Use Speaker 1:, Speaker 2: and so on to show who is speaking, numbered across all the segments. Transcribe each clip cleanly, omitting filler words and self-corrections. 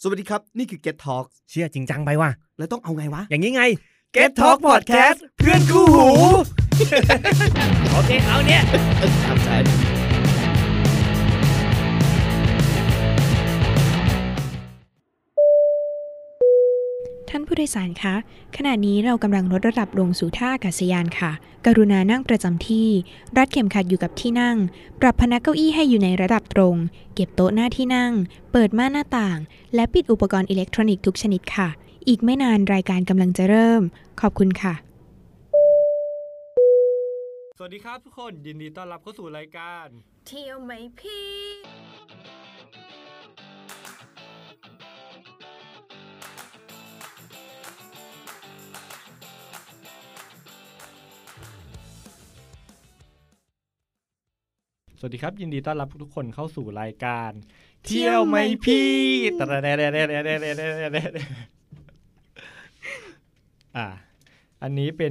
Speaker 1: สวัสดีครับนี่คือ Get Talk
Speaker 2: เชื่อจริงจังไปว่ะ
Speaker 1: แล้วต้องเอาไงวะ
Speaker 2: อย่างนี้ไง
Speaker 1: Get Talk Podcast เพื่อนคู่หู
Speaker 2: โอเคเอาเนี่ย
Speaker 1: ครับใช่
Speaker 3: ท่านผู้โดยสารคะขณะนี้เรากำลังลดระดับลงสู่ท่าอากาศยานค่ะกรุณานั่งประจำที่รัดเข็มขัดอยู่กับที่นั่งปรับพนักเก้าอี้ให้อยู่ในระดับตรงเก็บโต๊ะหน้าที่นั่งเปิดม่านหน้าต่างและปิดอุปกรณ์อิเล็กทรอนิกส์ทุกชนิดค่ะอีกไม่นานรายการกำลังจะเริ่มขอบคุณค่ะ
Speaker 2: สวัสดีครับทุกคนยินดีต้อนรับเข้าสู่รายการ
Speaker 3: เที่ยวไหมพี่
Speaker 2: สวัสดีครับยินดีต้อนรับทุกคนเข้าสู่รายการเที่ยวไหมพี่อันนี้เป็น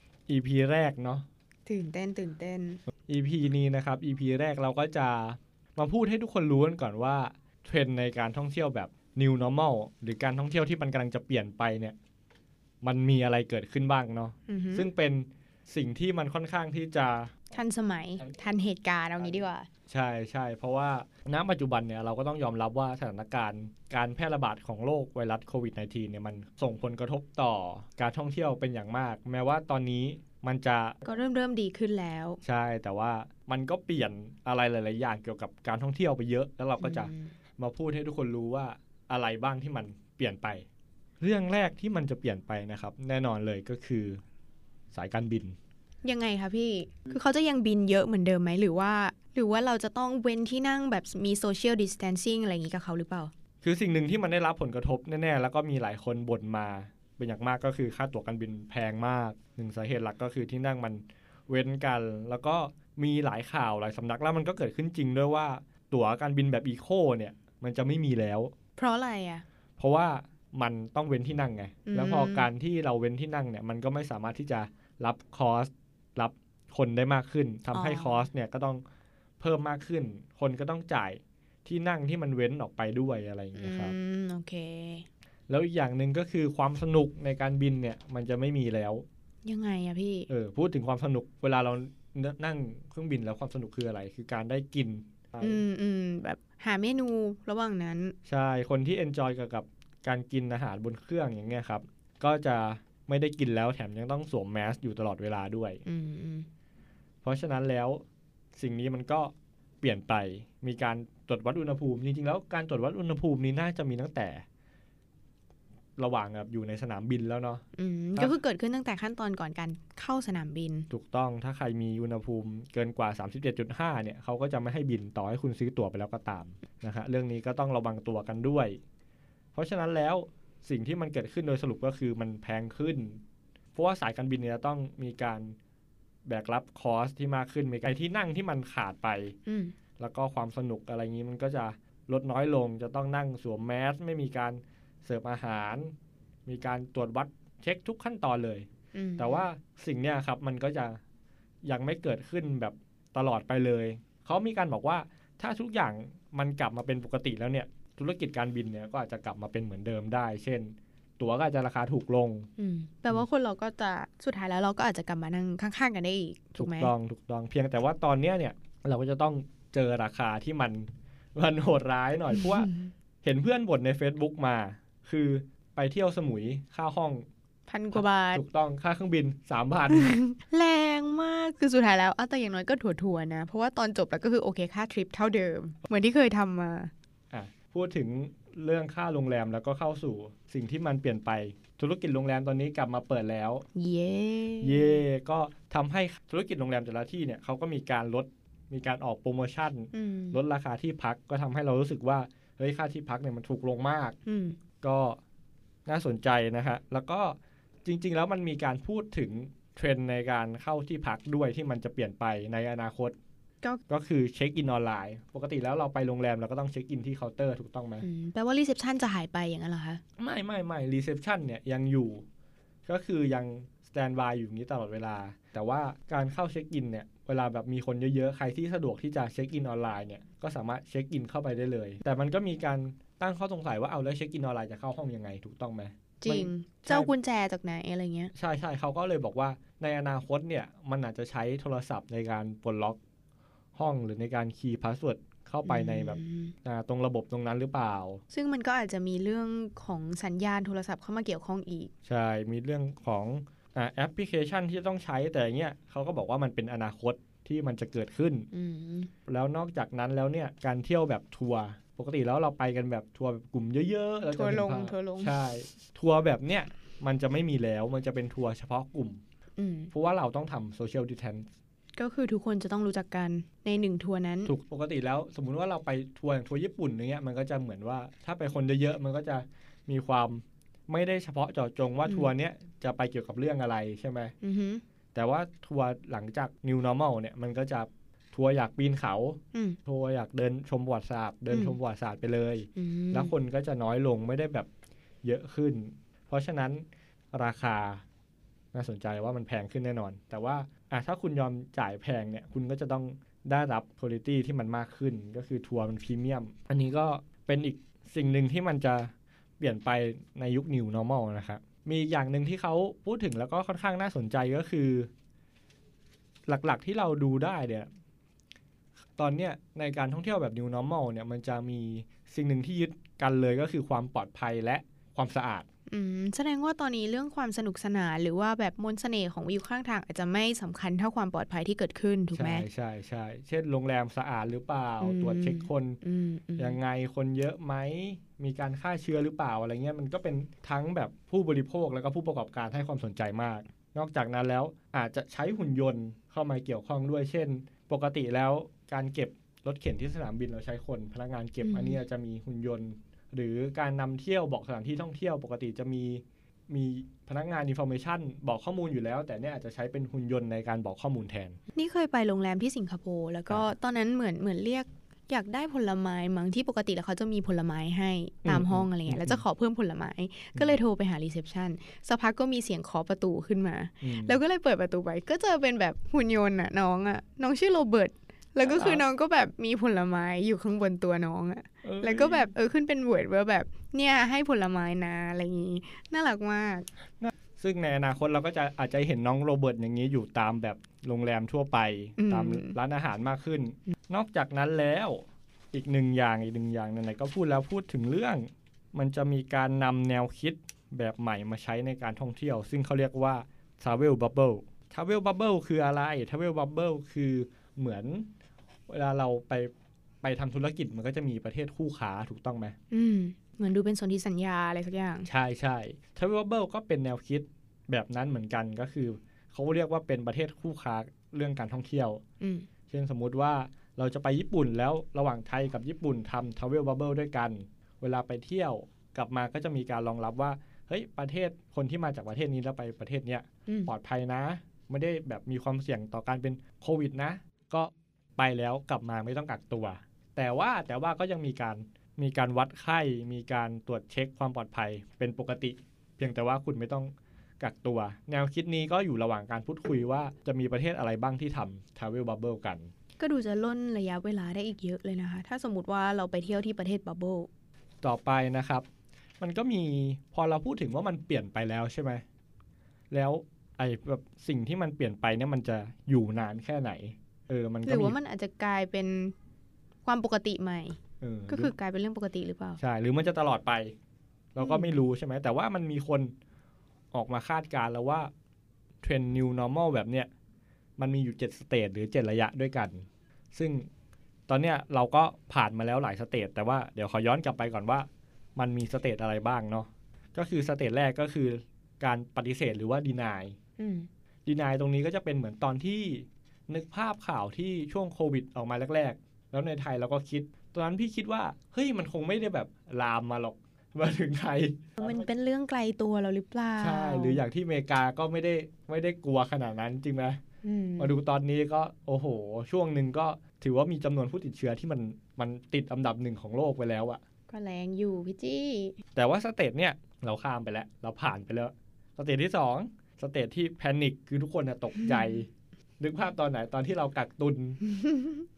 Speaker 2: EP แรกเนาะ
Speaker 3: ตื่นเต้น
Speaker 2: EP นี้นะครับ EP แรกเราก็จะมาพูดให้ทุกคนรู้กันก่อนว่าเทรนด์ในการท่องเที่ยวแบบ New Normal หรือการท่องเที่ยวที่มันกำลังจะเปลี่ยนไปเนี่ยมันมีอะไรเกิดขึ้นบ้างเนาะซึ่งเป็นสิ่งที่มันค่อนข้างที่จะ
Speaker 3: ทันสมัยทันเหตุการณ์เอางี้ดีกว่า
Speaker 2: ใช่เพราะว่าณปัจจุบันเนี่ยเราก็ต้องยอมรับว่าสถานการณ์การแพร่ระบาดของโรคไวรัสโควิด -19 เนี่ยมันส่งผลกระทบต่อการท่องเที่ยวเป็นอย่างมากแม้ว่าตอนนี้มันจะ
Speaker 3: ก็เริ่มดีขึ้นแล้ว
Speaker 2: ใช่แต่ว่ามันก็เปลี่ยนอะไรหลายๆอย่างเกี่ยวกับการท่องเที่ยวไปเยอะแล้วเราก็จะมาพูดให้ทุกคนรู้ว่าอะไรบ้างที่มันเปลี่ยนไปเรื่องแรกที่มันจะเปลี่ยนไปนะครับแน่นอนเลยก็คือสายการบิน
Speaker 3: ยังไงคะพี่คือเขาจะยังบินเยอะเหมือนเดิมไหมหรือว่าเราจะต้องเว้นที่นั่งแบบมี social distancing อะไรอย่างนี้กับเขาหรือเปล่า
Speaker 2: คือสิ่งหนึ่งที่มันได้รับผลกระทบแน่ๆแล้วก็มีหลายคนบ่นมาเป็นอย่างมากก็คือค่าตั๋วการบินแพงมากหนึ่งสาเหตุหลักก็คือที่นั่งมันเว้นกันแล้วก็มีหลายข่าวหลายสำนักแล้วมันก็เกิดขึ้นจริงด้วยว่าตั๋วการบินแบบอีโคเนี่ยมันจะไม่มีแล้ว
Speaker 3: เพราะอะไรอ่ะ
Speaker 2: เพราะว่ามันต้องเว้นที่นั่งไงแล้วพอการที่เราเว้นที่นั่งเนี่ยมันก็ไม่สามารถที่จะรับคอสรับคนได้มากขึ้นทำให้คอสเนี่ยก็ต้องเพิ่มมากขึ้นคนก็ต้องจ่ายที่นั่งที่มันเว้นออกไปด้วยอะไรอย่างเงี้ยครับ
Speaker 3: โอเค
Speaker 2: แล้วอีกอย่างนึงก็คือความสนุกในการบินเนี่ยมันจะไม่มีแล้ว
Speaker 3: ยังไงอะพี่
Speaker 2: พูดถึงความสนุกเวลาเรานั่งเครื่องบินแล้วความสนุกคืออะไรคือการได้กิน
Speaker 3: แบบหาเมนูระหว่างนั้น
Speaker 2: ใช่คนที่เอนจอยกับการกินอาหารบนเครื่องอย่างเงี้ยครับก็จะไม่ได้กินแล้วแถมยังต้องสวมแมสอยู่ตลอดเวลาด้วยเพราะฉะนั้นแล้วสิ่งนี้มันก็เปลี่ยนไปมีการตรวจวัดอุณหภูมิจริงๆแล้วการตรวจวัดอุณหภูมินี้น่าจะมีตั้งแต่ระหว่างอยู่ในสนามบินแล้วเนาะ
Speaker 3: ก็คือเกิดขึ้นตั้งแต่ขั้นตอนก่อนการเข้าสนามบิน
Speaker 2: ถูกต้องถ้าใครมีอุณหภูมิเกินกว่า 37.5 เนี่ยเขาก็จะไม่ให้บินต่อให้คุณซื้อตั๋วไปแล้วก็ตามนะฮะเรื่องนี้ก็ต้องระวังตัวกันด้วยเพราะฉะนั้นแล้วสิ่งที่มันเกิดขึ้นโดยสรุปก็คือมันแพงขึ้นเพราะว่าสายการบินเนี่ยต้องมีการแบกรับคอสที่มากขึ้นมีการที่นั่งที่มันขาดไปแล้วก็ความสนุกอะไรงี้มันก็จะลดน้อยลงจะต้องนั่งสวมแมสไม่มีการเสิร์ฟอาหารมีการตรวจวัดเช็คทุกขั้นตอนเลยแต่ว่าสิ่งเนี้ยครับมันก็จะยังไม่เกิดขึ้นแบบตลอดไปเลยเขามีการบอกว่าถ้าทุกอย่างมันกลับมาเป็นปกติแล้วเนี่ยธุรกิจการบินเนี่ยก็อาจจะกลับมาเป็นเหมือนเดิมได้เช่นตั๋วก็อาจจะราคาถูกลง
Speaker 3: แปลว่าคนเราก็จะสุดท้ายแล้วเราก็อาจจะกลับมานั่งข้างๆกันได้อีกถูกไหม
Speaker 2: ถูกต้องเพียงแต่ว่าตอนนี้เนี่ยเราก็จะต้องเจอราคาที่มันโหดร้ายหน่อยเพราะว่าเห็นเพื่อนบ่นใน Facebook มาคือไปเที่ยวสมุยค่าห้อง
Speaker 3: 1,000 กว่าบาท
Speaker 2: ถูกต้องค่าเครื่องบิน 3,000
Speaker 3: แรงมากคือสุดท้ายแล้วแต่อย่างน้อยก็ถั่วๆนะเพราะว่าตอนจบแล้วก็คือโอเคค่าทริปเท่าเดิมเหมือนที่เคยทำมา
Speaker 2: พูดถึงเรื่องค่าโรงแรมแล้วก็เข้าสู่สิ่งที่มันเปลี่ยนไปธุรกิจโรงแรมตอนนี้กลับมาเปิดแล้ว
Speaker 3: เย่
Speaker 2: ก็ทำให้ธุรกิจโรงแรมแต่ละที่เนี่ยเขาก็มีการออกโปรโมชั่นลดราคาที่พักก็ทำให้เรารู้สึกว่าเฮ้ยค่าที่พักเนี่ยมันถูกลงมากก็น่าสนใจนะฮะแล้วก็จริงๆแล้วมันมีการพูดถึงเทรนด์ในการเข้าที่พักด้วยที่มันจะเปลี่ยนไปในอนาคตก็คือเช็คอินออนไลน์ปกติแล้วเราไปโรงแรมเราก็ต้องเช็คอินที่เคาน์เตอร์ถูกต้องไหม
Speaker 3: แปลว่ารีเซพชันจะหายไปอย่างนั้นเหรอคะ
Speaker 2: ไม่รีเซพชันเนี่ยยังอยู่ก็คือยังสแตนด์บายอยู่อย่างนี้ตลอดเวลาแต่ว่าการเข้าเช็คอินเนี่ยเวลาแบบมีคนเยอะๆใครที่สะดวกที่จะเช็คอินออนไลน์เนี่ยก็สามารถเช็คอินเข้าไปได้เลยแต่มันก็มีการตั้งข้อสงสัยว่าเอาแล้วเช็คอินออนไลน์จะเข้าห้องยังไงถูกต้องไหม
Speaker 3: จริงเจ้ากุญแจจากไหนอะไรเงี้ย
Speaker 2: ใช่ใช่เขาก็เลยบอกว่าในอนาคตเนี่ยมันอาจจะใช้โทรศัพท์ในการปลดล็อกห้องหรือในการคีย์พาสเวิร์ดเข้าไปในแบบตรงระบบตรงนั้นหรือเปล่า
Speaker 3: ซึ่งมันก็อาจจะมีเรื่องของสัญญาณโทรศัพท์เข้ามาเกี่ยวข้องอีก
Speaker 2: ใช่มีเรื่องของแอปพลิเคชันที่ต้องใช้แต่เนี้ยเขาก็บอกว่ามันเป็นอนาคตที่มันจะเกิดขึ้นแล้วนอกจากนั้นแล้วเนี่ยการเที่ยวแบบทัวร์ปกติแล้วเราไปกันแบบทัวร์แบบกลุ่มเยอะๆแล้ว
Speaker 3: ทัวร์ลง
Speaker 2: ใช่ทัวร์แบบเนี้ยมันจะไม่มีแล้วมันจะเป็นทัวร์เฉพาะกลุ่มเพราะว่าเราต้องทำโซเชียลดิสแทนซ์
Speaker 3: ก็คือทุกคนจะต้องรู้จักกันในหนึ่งทัวร์นั้น
Speaker 2: ถูกปกติแล้วสมมุติว่าเราไปทัวร์ญี่ปุ่นอย่างเงี้ยมันก็จะเหมือนว่าถ้าไปคนเยอะๆมันก็จะมีความไม่ได้เฉพาะเจาะจงว่าทัวร์เนี้ยจะไปเกี่ยวกับเรื่องอะไรใช่ไหมแต่ว่าทัวร์หลังจาก New Normal เนี่ยมันก็จะทัวร์อยากปีนเขาทัวร์อยากเดินชมประวัติศาสตร์เดินชมประวัติศาสตร์ไปเลยแล้วคนก็จะน้อยลงไม่ได้แบบเยอะขึ้นเพราะฉะนั้นราคาน่าสนใจว่ามันแพงขึ้นแน่นอนแต่ว่าถ้าคุณยอมจ่ายแพงเนี่ยคุณก็จะต้องได้รับคุณภาพที่มันมากขึ้นก็คือทัวร์มันพรีเมียมอันนี้ก็เป็นอีกสิ่งหนึ่งที่มันจะเปลี่ยนไปในยุค New Normal นะครับมีอย่างหนึ่งที่เขาพูดถึงแล้วก็ค่อนข้างน่าสนใจก็คือหลักๆที่เราดูได้เนี่ยตอนเนี้ยในการท่องเที่ยวแบบ New Normal เนี่ยมันจะมีสิ่งหนึ่งที่ยึดกันเลยก็คือความปลอดภัยและความสะอาด
Speaker 3: แสดงว่าตอนนี้เรื่องความสนุกสนานหรือว่าแบบมนต์เสน่ห์ของวิวข้างทางอาจจะไม่สำคัญเท่าความปลอดภัยที่เกิดขึ้นถูกไหม
Speaker 2: ใช่ใช่เช่นโรงแรมสะอาดหรือเปล่าตรวจเช็คคนยังไงคนเยอะไหมมีการฆ่าเชื้อหรือเปล่าอะไรเงี้ยมันก็เป็นทั้งแบบผู้บริโภคแล้วก็ผู้ประกอบการให้ความสนใจมากนอกจากนั้นแล้วอาจจะใช้หุ่นยนต์เข้ามาเกี่ยวข้องด้วยเช่นปกติแล้วการเก็บรถเข็นที่สนามบินเราใช้คนพนักงานเก็บอันนี้จะมีหุ่นยนต์หรือการนำเที่ยวบอกสถานที่ท่องเที่ยวปกติจะมีพนักงาน information บอกข้อมูลอยู่แล้วแต่เนี่ยอาจจะใช้เป็นหุ่นยนต์ในการบอกข้อมูลแทน
Speaker 3: นี่เคยไปโรงแรมที่สิงคโปร์แล้วก็ตอนนั้นเหมือนเรียกอยากได้ผลไม้มั้งที่ปกติแล้วเขาจะมีผลไม้ให้ตามห้องอะไรเงี้ยแล้วจะขอเพิ่มผลไม้ก็เลยโทรไปหารีเซพชันสักพักก็มีเสียงเคาะประตูขึ้นมาแล้วก็เลยเปิดประตูไปก็เจอเป็นแบบหุ่นยนต์น้องชื่อโรเบิร์ตแล้วก็คือน้องก็แบบมีผลไม้อยู่ข้างบนตัวน้องแล้วก็แบบขึ้นเป็นเวิร์ดว่าแบบเนี่ยให้ผลไม้นะอะไรอย่างงี้น่ารักมาก
Speaker 2: ซึ่งในอนาคตเราก็จะอาจจะเห็นน้องโรเบิร์ตอย่างนี้อยู่ตามแบบโรงแรมทั่วไปตามร้านอาหารมากขึ้นนอกจากนั้นแล้วอีกหนึ่งอย่างไหนๆก็พูดแล้วพูดถึงเรื่องมันจะมีการนำแนวคิดแบบใหม่มาใช้ในการท่องเที่ยวซึ่งเขาเรียกว่า Travel Bubble Travel Bubble คืออะไร Travel Bubble คือเหมือนเวลาเราไปทำธุรกิจมันก็จะมีประเทศคู่ค้าถูกต้องไหม
Speaker 3: เหมือนดูเป็นสนธิสัญญาอะไรสักอย่าง
Speaker 2: ใช่Travel Bubble ก็เป็นแนวคิดแบบนั้นเหมือนกันก็คือเขาเรียกว่าเป็นประเทศคู่ค้าเรื่องการท่องเที่ยวเช่นสมมุติว่าเราจะไปญี่ปุ่นแล้วระหว่างไทยกับญี่ปุ่นทำ Travel Bubble ด้วยกันเวลาไปเที่ยวกลับมาก็จะมีการรองรับว่าเฮ้ยประเทศคนที่มาจากประเทศนี้แล้วไปประเทศเนี้ยปลอดภัยนะไม่ได้แบบมีความเสี่ยงต่อการเป็นโควิดนะก็ไปแล้วกลับมาไม่ต้องกักตัวแต่ว่าก็ยังมีการวัดไข้มีการตรวจเช็คความปลอดภัยเป็นปกติเพียงแต่ว่าคุณไม่ต้องกักตัวแนวคิดนี้ก็อยู่ระหว่างการพูดคุยว่าจะมีประเทศอะไรบ้างที่ทำ Travel Bubble กัน
Speaker 3: ก็ดูจะล่นระยะเวลาได้อีกเยอะเลยนะคะถ้าสมมติว่าเราไปเที่ยวที่ประเทศ Bubble
Speaker 2: ต่อไปนะครับมันก็มีพอเราพูดถึงว่ามันเปลี่ยนไปแล้วใช่ไหมแล้วไอ้แบบสิ่งที่มันเปลี่ยนไปเนี่ยมันจะอยู่นานแค่ไหนมัน
Speaker 3: หรือว่ามันอาจจะกลายเป็นความปกติใหม่ก็คือกลายเป็นเรื่องปกติหรือเปล่า
Speaker 2: ใช่หรือมันจะตลอดไปเราก็ไม่รู้ใช่ไหมแต่ว่ามันมีคนออกมาคาดการณ์แล้วว่าเทรนด์ New Normal แบบเนี้ยมันมีอยู่7สเตจหรือ7ระยะด้วยกันซึ่งตอนเนี้ยเราก็ผ่านมาแล้วหลายสเตจแต่ว่าเดี๋ยวขอย้อนกลับไปก่อนว่ามันมีสเตจอะไรบ้างเนาะก็คือสเตจแรกก็คือการปฏิเสธหรือว่า deny ตรงนี้ก็จะเป็นเหมือนตอนที่นึกภาพข่าวที่ช่วงโควิดออกมาแรกๆแล้วในไทยเราก็คิดตอนนั้นพี่คิดว่าเฮ้ยมันคงไม่ได้แบบลามมาหรอกมาถึงไทย
Speaker 3: มันเป็นเรื่องไกลตัวเราหรือเปล่า
Speaker 2: ใช่หรืออย่างที่อเมริกาก็ไม่ได้กลัวขนาดนั้นจริงไหมมาดูตอนนี้ก็โอ้โหช่วงหนึ่งก็ถือว่ามีจำนวนผู้ติดเชื้อที่มันติดอันดับ1ของโลกไปแล้วอะ
Speaker 3: ก็แรงอยู่พี่จี้
Speaker 2: แต่ว่าสเตจเนี่ยเราข้ามไปแล้วเราผ่านไปแล้วสเตจที่2สเตจที่แพนิคคือทุกคนตกใจนึกภาพตอนไหนตอนที่เรากักตุน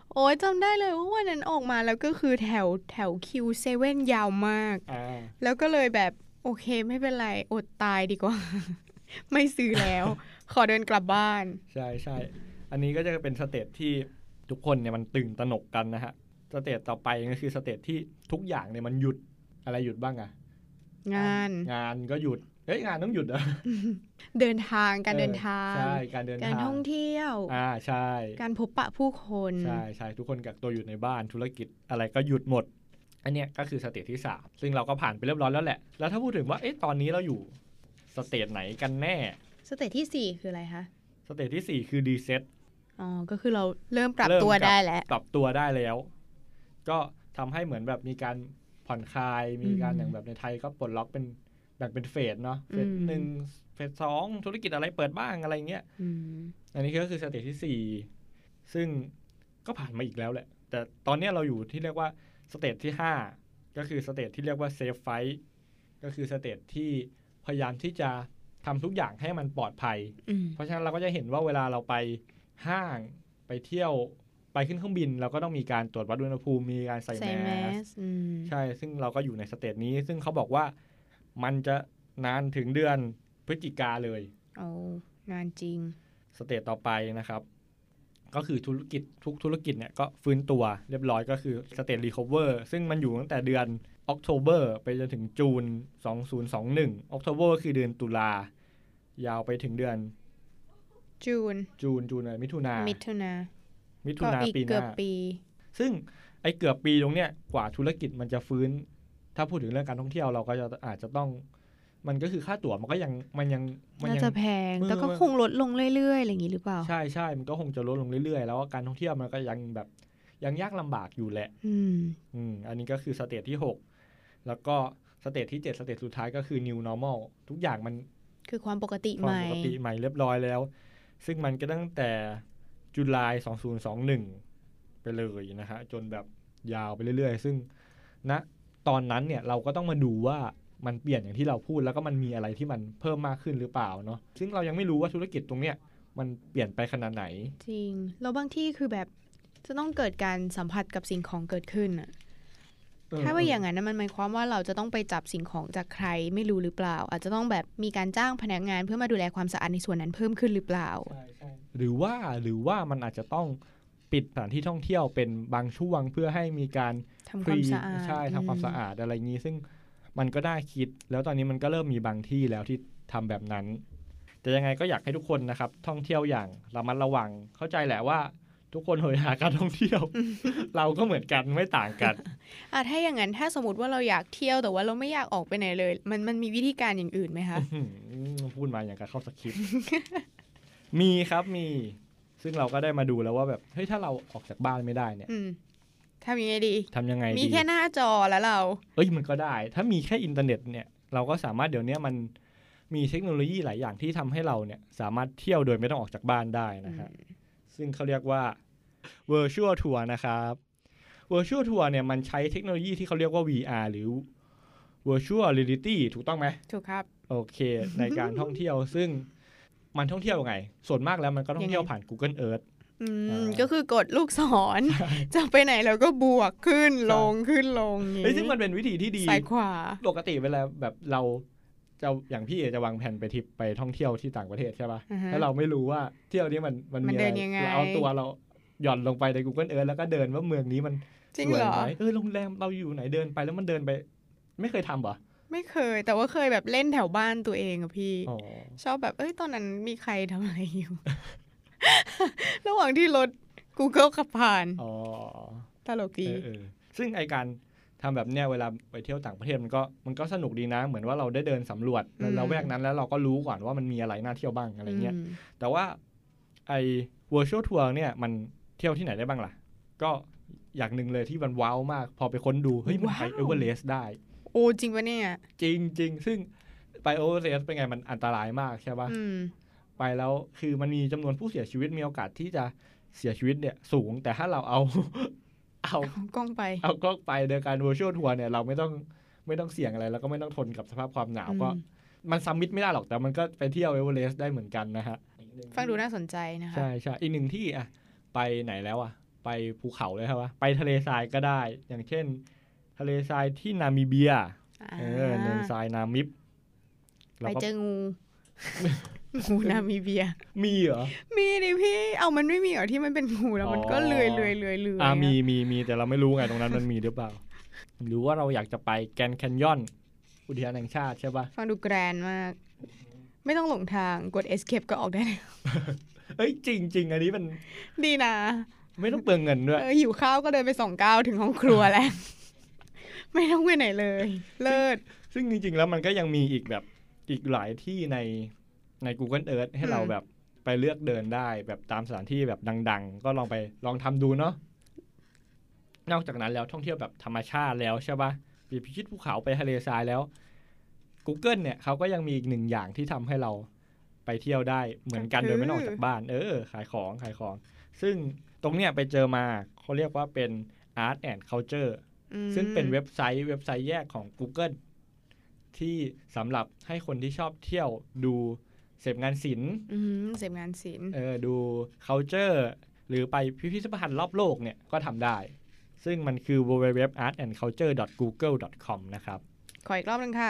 Speaker 3: โอ้ยจำได้เลยว่าวันนั้นออกมาแล้วก็คือแถวคิวเซเว่นยาวมากแล้วก็เลยแบบโอเคไม่เป็นไรอดตายดีกว่า ไม่ซื้อแล้ว ขอเดินกลับบ้าน
Speaker 2: ใช่ใช่อันนี้ก็จะเป็นสเตจที่ทุกคนเนี่ยมันตื่นตระหนกกันนะฮะสเตจต่อไปก็คือสเตจที่ทุกอย่างเนี่ยมันหยุดอะไรหยุดบ้างอะ
Speaker 3: ง
Speaker 2: านก็หยุดงานต้องหยุดอะ
Speaker 3: เดินทางการเดินทาง
Speaker 2: ใช่การเดินทาง
Speaker 3: การท่องเที่ยว
Speaker 2: ใช่
Speaker 3: การพบปะผู้คน
Speaker 2: ใช่ใช่ทุกคนกักตัวอยู่ในบ้านธุรกิจอะไรก็หยุดหมดอันเนี้ยก็คือสเตจที่3ซึ่งเราก็ผ่านไปเรียบร้อยแล้วแหละแล้วถ้าพูดถึงว่าตอนนี้เราอยู่สเตจไหนกันแน่
Speaker 3: สเตจที่4คืออะไรคะ
Speaker 2: สเตจที่4คือรีเซ็ต
Speaker 3: ก็คือเราเริ่มปรับตัวได้แล้ว
Speaker 2: ปรับตัวได้แล้วก็ทำให้เหมือนแบบมีการผ่อนคลายมีการอย่างแบบในไทยก็ปลดล็อกเป็นแบ่งเป็นเฟสเนาะเฟส1เฟส2ธุรกิจอะไรเปิดบ้างอะไรเงี้ยอันนี้ก็คือสเตจที่4ซึ่งก็ผ่านมาอีกแล้วแหละแต่ตอนนี้เราอยู่ที่เรียกว่าสเตจที่5ก็คือสเตจที่เรียกว่าเซฟไฟท์ก็คือสเตจที่พยายามที่จะทำทุกอย่างให้มันปลอดภัยเพราะฉะนั้นเราก็จะเห็นว่าเวลาเราไปห้างไปเที่ยวไปขึ้นเครื่องบินเราก็ต้องมีการตรวจวัดอุณหภูมิมีการใส่แมสใช่ซึ่งเราก็อยู่ในสเตจนี้ซึ่งเขาบอกว่ามันจะนานถึงเดือนพฤศจิกาเลย
Speaker 3: นานจริง
Speaker 2: สเตจต่อไปนะครับก็คือธุรกิจทุกธุรกิจเนี่ยก็ฟื้นตัวเรียบร้อยก็คือสเตจรีคอเวอร์ซึ่งมันอยู่ตั้งแต่เดือนออกโทเบอร์ไปจนถึงจูน2021ออกโทเบอร์คือเดือนตุลายาวไปถึงเดือนจูนอะไรมิถุนาปีหน้าซึ่งไอ้เกือบปีตรงเนี้ยกว่าธุรกิจมันจะฟื้นถ้าพูดถึงเรื่องการท่องเที่ยวเราก็จะอาจจะต้องมันก็คือค่าตั๋วมันก็ยัง
Speaker 3: น่าจะแพงแต่ก็คงลดลงเรื่อยๆอะไรอย่างนี้หรือเปล่า
Speaker 2: ใช่ๆมันก็คงจะลดลงเรื่อยๆแล้วการท่องเที่ยวมันก็ยังแบบยังยากลำบากอยู่แหละอันนี้ก็คือสเตจที่6แล้วก็สเตจที่7สเตจสุดท้ายก็คือ new normal ทุกอย่างมัน
Speaker 3: คือความปกติให
Speaker 2: ม่เรียบร้อยแล้วซึ่งมันก็ตั้งแต่ตุลา2021ไปเลยนะฮะจนแบบยาวไปเรื่อยๆซึ่งณตอนนั้นเนี่ยเราก็ต้องมาดูว่ามันเปลี่ยนอย่างที่เราพูดแล้วก็มันมีอะไรที่มันเพิ่มมากขึ้นหรือเปล่าเนาะซึ่งเรายังไม่รู้ว่าธุรกิจตรงเนี้ยมันเปลี่ยนไปขนาดไหน
Speaker 3: จริงแล้วบางที่คือแบบจะต้องเกิดการสัมผัสกับสิ่งของเกิดขึ้นอะถ้าว่าอย่างนั้นมันหมายความว่าเราจะต้องไปจับสิ่งของจากใครไม่รู้หรือเปล่าอาจจะต้องแบบมีการจ้างพนักงานเพื่อมาดูแลความสะอาดในส่วนนั้นเพิ่มขึ้นหรือเปล่า
Speaker 2: ใช่หรือว่ามันอาจจะต้องปิดสถานที่ท่องเที่ยวเป็นบางช่วงเพื่อให้มีการ
Speaker 3: ทำความสะอาด
Speaker 2: ใช่ทำความสะอาดอะไรอย่างนี้ซึ่งมันก็ได้คิดแล้วตอนนี้มันก็เริ่มมีบางที่แล้วที่ทำแบบนั้นแต่ยังไงก็อยากให้ทุกคนนะครับท่องเที่ยวอย่างระมัดระวังเข้าใจแหละว่าทุกคนโหยหาการท่องเที่ยว เราก็เหมือนกันไม่ต่างกัน
Speaker 3: ถ้าอย่างนั้นถ้าสมมติว่าเราอยากเที่ยวแต่ว่าเราไม่อยากออกไปไหนเลยมันมีวิธีการอย่างอื่นไหมคะ
Speaker 2: พูดมาอย่างกับเข้าสคริปต์ มีครับมีซึ่งเราก็ได้มาดูแล้วว่าแบบเฮ้ยถ้าเราออกจากบ้านไม่ได้เนี่ย
Speaker 3: ทำยังไงดี
Speaker 2: มี
Speaker 3: แค่หน้าจอแล้วเรา
Speaker 2: มันก็ได้ถ้ามีแค่อินเทอร์เน็ตเนี่ยเราก็สามารถเดี๋ยวนี้มันมีเทคโนโลยีหลายอย่างที่ทำให้เราเนี่ยสามารถเที่ยวโดยไม่ต้องออกจากบ้านได้นะฮะซึ่งเขาเรียกว่า virtual tour นะครับ virtual tour เนี่ยมันใช้เทคโนโลยีที่เขาเรียกว่า VR หรือ virtual reality ถูกต้องไหม
Speaker 3: ถูกครับ
Speaker 2: โอเคในการท่องเที่ยวซึ่งมันท่องเที่ยวยังไงส่วนมากแล้วมันก็ท่องเที่ยวผ่าน Google Earth
Speaker 3: ก็คือกดลูกศรจะไปไหนเราก็บวกขึ้นลง
Speaker 2: ซึ่งมันเป็นวิธีที่ดี
Speaker 3: ซ้ายขวา
Speaker 2: ปกติเวลาแบบเราจะอย่างพี่จะวางแผนไปทริปไปท่องเที่ยวที่ต่างประเทศใช่ป่ะแล้วเราไม่รู้ว่าเที่ยวนี้มันมีอะไรเราเอาตัวเราหย่อนลงไปใน Google Earth แล้วก็เดินว่าเมืองนี้มันสวยไหมโรงแรมเราอยู่ไหนเดินไปแล้วมันเดินไปไม่เคยทำเหรอ
Speaker 3: ไม่เคยแต่ว่าเคยแบบเล่นแถวบ้านตัวเองอะพี่ชอบแบบตอนนั้นมีใครทำอะไรอยู่ ระหว่างที่รถ Google ขับผ่านตลกดี
Speaker 2: ซึ่งไอการทำแบบเนี้ยเวลาไปเที่ยวต่างประเทศมันก็สนุกดีนะเหมือนว่าเราได้เดินสำรวจแล้วแวกนั้นแล้วเราก็รู้ก่อนว่ามันมีอะไรน่าเที่ยวบ้างอะไรเงี้ยแต่ว่าไอ virtual tour เนี่ยมันเที่ยวที่ไหนได้บ้างล่ะก็อย่างหนึ่งเลยที่มันว้าวมากพอไปค้นดูเฮ้ยมันไปเอเวอเรสต์ได้
Speaker 3: โอ้จริงปะเนี่ย
Speaker 2: จริงซึ่งไปเอเวอเรสต์เป็นไงมันอันตรายมากใช่ป่ะไปแล้วคือมันมีจำนวนผู้เสียชีวิตมีโอกาสที่จะเสียชีวิตเนี่ยสูงแต่ถ้าเราเอา
Speaker 3: กล้อง
Speaker 2: ไปโดยการ virtual tour เนี่ยเราไม่ต้องเสี่ยงอะไรแล้วก็ไม่ต้องทนกับสภาพความหนาวก็มันซัมมิตไม่ได้หรอกแต่มันก็ไปเที่ยวเอเวอเรสต์ได้เหมือนกันนะฮะ
Speaker 3: ฟังดูน่าสนใจนะคะ
Speaker 2: ใช่อีกหนึ่งที่ไปไหนแล้วไปภูเขาเลยครับว่าไปทะเลทรายก็ได้อย่างเช่นทะเลทรายที่นามิเบียเนินทรายนามิบ
Speaker 3: ไปเจองู งูนามิเบีย
Speaker 2: มีเหรอ
Speaker 3: มีดิพี่เอามันไม่มีเหรอที่มันเป็นงูแล้วมันก็เลื่อย
Speaker 2: มีแต่เราไม่รู้ไงตรงนั้นมันมีหรือเปล่าหรือว่าเราอยากจะไปแกรนด์แคนยอนอุทยานแห่งชาติใช่ป่ะ
Speaker 3: ฟังดูแกรนด์มากไม่ต้องหลงทางกด escape ก็ออกได้
Speaker 2: เอ้ยจริงอันนี้มัน
Speaker 3: ดีนะ
Speaker 2: ไม่ต้องเปลืองเงินด้วย
Speaker 3: หิวข้าวก็เดินไป2 ก้าวถึงห้องครัวแล้วไม่ต้องไปไหนเลยเลิศ
Speaker 2: ซึ่งจริงๆแล้วมันก็ยังมีอีกแบบอีกหลายที่ใน Google Earth ให้เราแบบไปเลือกเดินได้แบบตามสถานที่แบบดังๆก็ลองทำดูเนาะนอกจากนั้นแล้วท่องเที่ยวแบบธรรมชาติแล้วใช่ป่ะไปพิชิตภูเขาไปทะเลทรายแล้ว Google เนี่ยเขาก็ยังมีอีกหนึ่งอย่างที่ทำให้เราไปเที่ยวได้เหมือนกันโดยไม่ต้องออกจากบ้านขายของซึ่งตรงเนี้ยไปเจอมาเขาเรียกว่าเป็น Art and Culture ซึ่งเป็นเว็บไซต์แยกของ Google ที่สำหรับให้คนที่ชอบเที่ยวดูเสพงานศิลป์
Speaker 3: เสพงานศิลป์
Speaker 2: ดู culture หรือไปพิพิธภัณฑ์รอบโลกเนี่ยก็ทำได้ซึ่งมันคือ www.artandculture.google.com นะครับ
Speaker 3: ขออีกรอบนึงค่ะ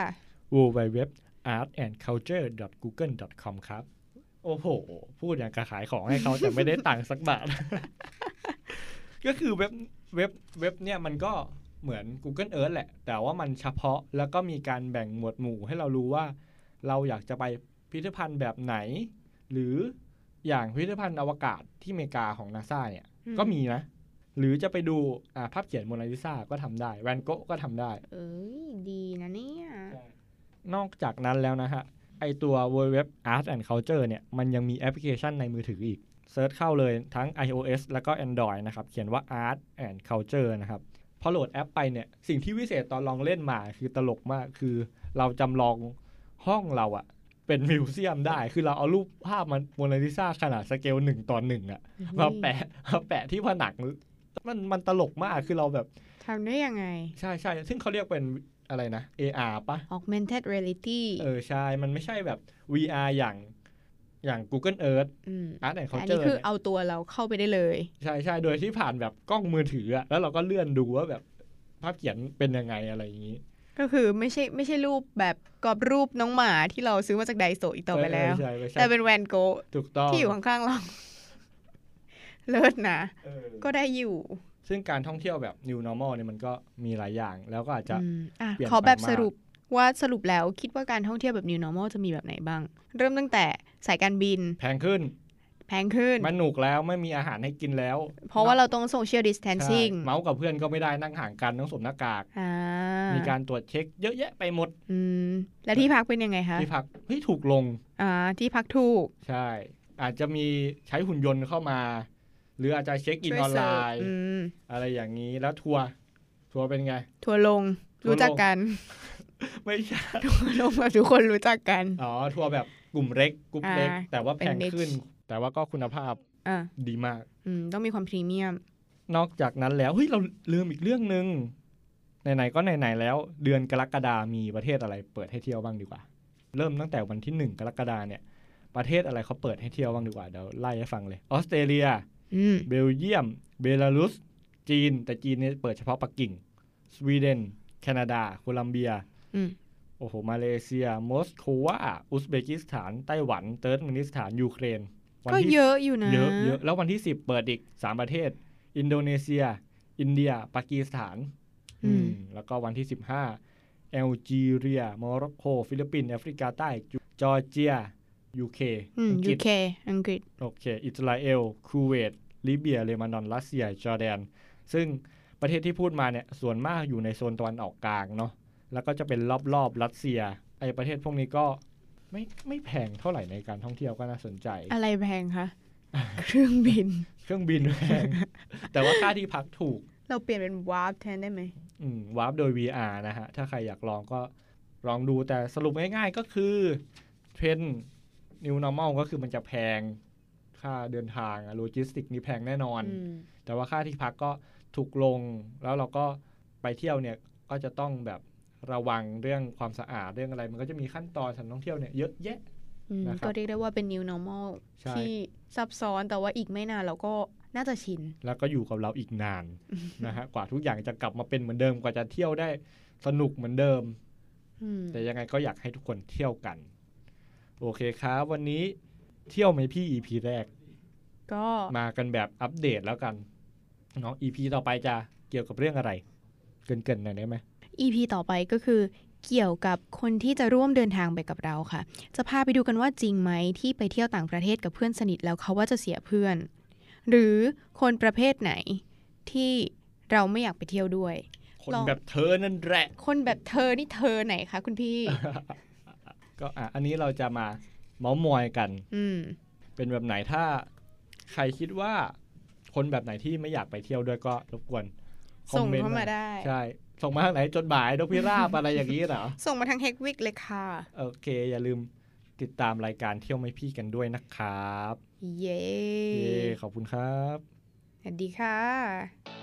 Speaker 2: www.artandculture.google.com ครับโอ้โหพูดอย่างกระขายของให้เขาแต่ไม่ได้ตังค์สักบาท ก็คือเว็บเนี่ยมันก็เหมือน Google Earth แหละแต่ว่ามันเฉพาะแล้วก็มีการแบ่งหมวดหมู่ให้เรารู้ว่าเราอยากจะไปพิพิธภัณฑ์แบบไหนหรืออย่างพิพิธภัณฑ์อวกาศที่อเมริกาของ NASA เนี่ยก็มีนะหรือจะไปดูภาพเขียนโมนาลิซาก็ทำได้แวนโกะก็ทำได้
Speaker 3: ดีนะเนี่ย
Speaker 2: นอกจากนั้นแล้วนะฮะไอตัว www Art and Culture เนี่ยมันยังมีแอปพลิเคชันในมือถืออีกเซิร์ชเข้าเลยทั้ง iOS แล้วก็ Android นะครับเขียนว่า Art and Culture นะครับพอโหลดแอปไปเนี่ยสิ่งที่วิเศษตอนลองเล่นมาคือตลกมากคือเราจำลองห้องเราอะเป็นมิวเซียมได้คือเราเอารูปภาพโมนาลิซาขนาดสเกล1:1อะมาแปะที่ผนังมันตลกมากคือเราแบบ
Speaker 3: ทำได้ยังไง
Speaker 2: ใช่ซึ่งเขาเรียกเป็นอะไรนะ AR ปะ
Speaker 3: Augmented Reality
Speaker 2: ใช่มันไม่ใช่แบบ VR อย่าง Google Earth Art and Culture
Speaker 3: อันนี้คือเอาตัวเราเข้าไปได้เลย
Speaker 2: ใช่โดยที่ผ่านแบบกล้องมือถืออะแล้วเราก็เลื่อนดูว่าแบบภาพเขียนเป็นยังไงอะไรอย่างนี้
Speaker 3: ก็คือไม่ใช่รูปแบบกรอบรูปน้องหมาที่เราซื้อมาจากไดโซอีกต่อไปแล้วแต่เป็นแวนโกะที่อยู่ข้างๆเราเลิศนะก็ได้อยู่
Speaker 2: ซึ่งการท่องเที่ยวแบบ New Normal เนี่ยมันก็มีหลายอย่างแล้วก็อาจจะเปลี่ยน
Speaker 3: ขอแบบสรุปแล้วคิดว่าการท่องเที่ยวแบบ New Normal จะมีแบบไหนบ้างเริ่มตั้งแต่สายการบิน
Speaker 2: แพงขึ้นมันหนุกแล้วไม่มีอาหารให้กินแล้ว
Speaker 3: เพราะว่าเราต้อง social distancing
Speaker 2: เมาส์กับเพื่อนก็ไม่ได้นั่งห่างกันต้องสวมหน้ากากมีการตรวจเช็คเยอะแยะไปหมด
Speaker 3: และที่พักเป็นยังไงคะ
Speaker 2: ที่พักถูกลง
Speaker 3: ที่พักถูก
Speaker 2: ใช่อาจจะมีใช้หุ่นยนต์เข้ามาหรืออาจจะเช็คอินออนไลน์อะไรอย่างนี้แล้วทัวร์เป็นไง
Speaker 3: ทัวร์ลงรู้จักกัน
Speaker 2: ไม่ใช่
Speaker 3: ทัวร์ลงแบบทุกคนรู้จักกัน
Speaker 2: ทัวร์แบบกลุ่มเล็กแต่ว่าแพงขึ้นแต่ว่าก็คุณภาพดีมาก
Speaker 3: ต้องมีความพรีเมียม
Speaker 2: นอกจากนั้นแล้วเราลืมอีกเรื่องนึงไหนๆก็ไหนๆแล้วเดือนกรกฎามีประเทศอะไรเปิดให้เที่ยวบ้างดีกว่าเริ่มตั้งแต่วันที่1กรกฎาเนี่ยประเทศอะไรเขาเปิดให้เที่ยวบ้างดีกว่าเดี๋ยวไล่ให้ฟังเลยออสเตรเลียเบลเยียมเบลารุสจีนแต่จีนเนี่ยเปิดเฉพาะปักกิ่งสวีเดนแคนาดาโคลัมเบียโอ้โหมาเลเซียมอสโกวาอุซเบกิสถานไต้หวันเติร์กเมนิสถานยูเครน
Speaker 3: ก็เยอะอยู่นะ
Speaker 2: เยอะแล้ววันที่10เปิดอีก3ประเทศอินโดนีเซียอินเดียปากีสถานแล้วก็วันที่15แอลจีเรียโมร็อกโกฟิลิปปินส์แอฟริกาใต้จอร์เจียUK
Speaker 3: อังกฤษ
Speaker 2: โอเคอิสราเอลคูเวตลิเบียเลบานอนรัสเซียจอร์แดนซึ่งประเทศที่พูดมาเนี่ยส่วนมากอยู่ในโซนตะวันออกกลางเนาะแล้วก็จะเป็นรอบรัสเซียไอ้ประเทศพวกนี้ก็ไม่แพงเท่าไหร่ในการท่องเที่ยวก็น่าสนใจ
Speaker 3: อะไรแพงคะ เครื่องบิน
Speaker 2: แพง แต่ว่าค่าที่พักถูก
Speaker 3: เราเปลี่ยนเป็นวาร์ปแทนได้ไหม
Speaker 2: วาร์ปโดย VR นะฮะถ้าใครอยากลองก็ลองดูแต่สรุปง่ายๆก็คือเทรนด์ New Normal ก็คือมันจะแพงค่าเดินทางโลจิสติกนี่แพงแน่นอนแต่ว่าค่าที่พักก็ถูกลงแล้วเราก็ไปเที่ยวเนี่ยก็จะต้องแบบระวังเรื่องความสะอาดเรื่องอะไรมันก็จะมีขั้นตอนการท่องเที่ยวเนี่ยเยอะแยะ
Speaker 3: ก็เรียกได้ว่าเป็น New Normal ที่ซับซ้อนแต่ว่าอีกไม่นานเราก็น่าจะชิน
Speaker 2: แล้วก็อยู่กับเราอีกนาน นะฮะกว่าทุกอย่างจะกลับมาเป็นเหมือนเดิมกว่าจะเที่ยวได้สนุกเหมือนเดิมแต่ยังไงก็อยากให้ทุกคนเที่ยวกันโอเคครับวันนี้เที่ยวไหมพี่ EP แรก
Speaker 3: ก็
Speaker 2: มากันแบบอัปเดตแล้วกันเนาะ EP ต่อไปจะเกี่ยวกับเรื่องอะไรเกริ่นๆหน่อยได้ไหม
Speaker 3: EP ต่อไปก็คือเกี่ยวกับคนที่จะร่วมเดินทางไปกับเราค่ะจะพาไปดูกันว่าจริงไหมที่ไปเที่ยวต่างประเทศกับเพื่อนสนิทแล้วเขาว่าจะเสียเพื่อนหรือคนประเภทไหนที่เราไม่อยากไปเที่ยวด้วย
Speaker 2: คนแบบเธอนั่นแหละ
Speaker 3: คนแบบเธอนี่เธอไหนคะคุณพี่
Speaker 2: ก็อันนี้เราจะมาเม้ามอยกันเป็นแบบไหนถ้าใครคิดว่าคนแบบไหนที่ไม่อยากไปเที่ยวด้วยก็รบกวน
Speaker 3: ส่งเข้ามาได้
Speaker 2: ใช่ส่งมาทางไหนจดหมายนกพิราบอะไรอย่างนี้เหรอ
Speaker 3: ส่งมาทางเฮกวิกเลยค่ะ
Speaker 2: โอเคอย่าลืมติดตามรายการเที่ยวไม่พี่กันด้วยนะครับ
Speaker 3: เย้
Speaker 2: ขอบคุณครับ
Speaker 3: สวัสดีค่ะ